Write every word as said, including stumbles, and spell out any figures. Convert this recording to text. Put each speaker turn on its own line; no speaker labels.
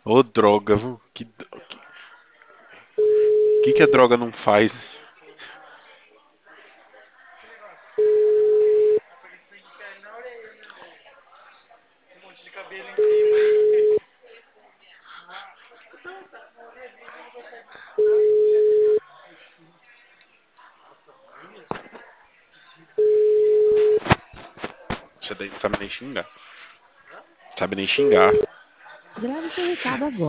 Ô, droga, viu? Que, que, que que a droga não faz? Você daí não sabe nem xingar. Sabe nem xingar.
Grave seu recado agora.